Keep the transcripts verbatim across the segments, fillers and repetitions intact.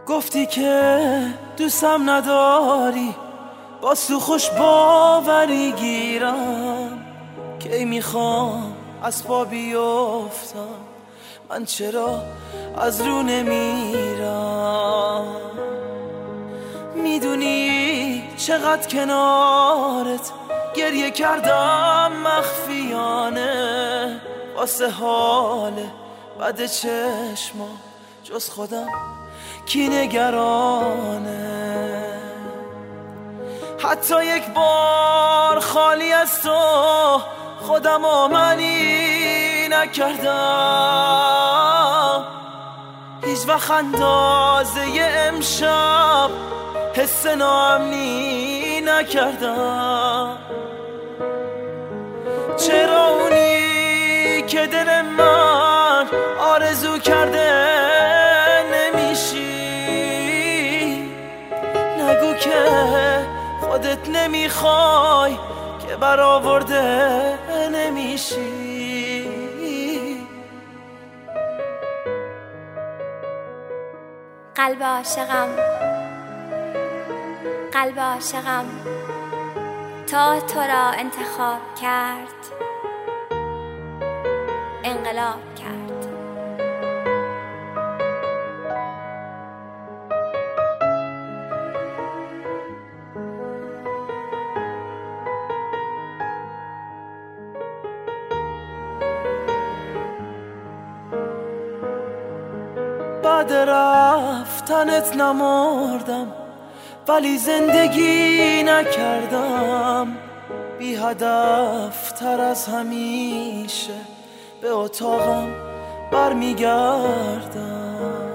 گفتی که دوستم نداری، با سوخوش باوری گیرم کی میخوام از پا بیفتم، من چرا از رو نمیرم. میدونی چقدر کنارت گریه کردم مخفیانه، واسه حال بد چشما جز خودم کی نگرانه. حتی یک بار خالی از تو خودم و منی نکردم، هیچ وقت اندازه امشب حس ناامنی نکردم. چرا اونی که دل من آرزو کرده نمیشی؟ نگو که خودت نمیخوای که برآورده نمیشی. قلب عاشقم، قلب عاشقم تا تو را انتخاب کرد انقلاب کرد. بعد رفتنت نمردم ولی زندگی نکردم، بی هدف تر از همیشه به اتاقم برمیگردم.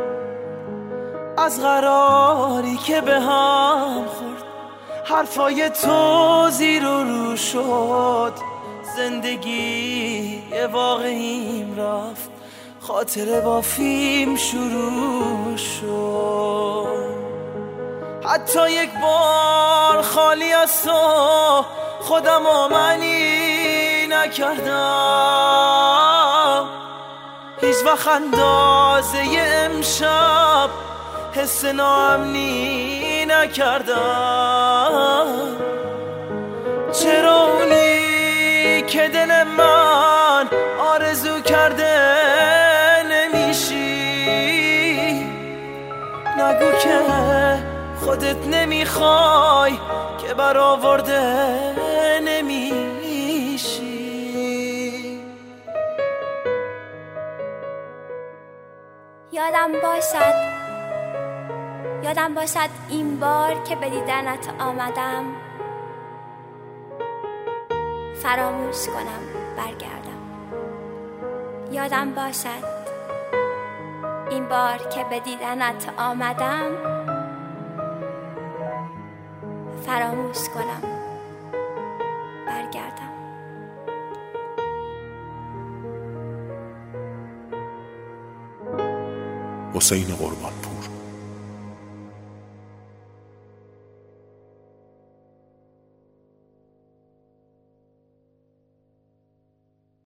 از قراری که به هم خورد حرفای تو زیر و رو شد، زندگی یه واقعیم رفت، خاطره با فیلم شروع شد. حتی یک بار خالی از تو خودم و منی نکردم، هیچ وقت اندازه امشب حس ناامنی نکردم. چرا اونی که دل من آرزو کرده نمیشی؟ نگو که خودت نمیخوای که برآورده نمیشی. یادم باشد، یادم باشد این بار که به دیدنت آمدم فراموش کنم برگردم. یادم باشد این بار که به دیدنت آمدم فراموش کنم برگردم. حسین قربان.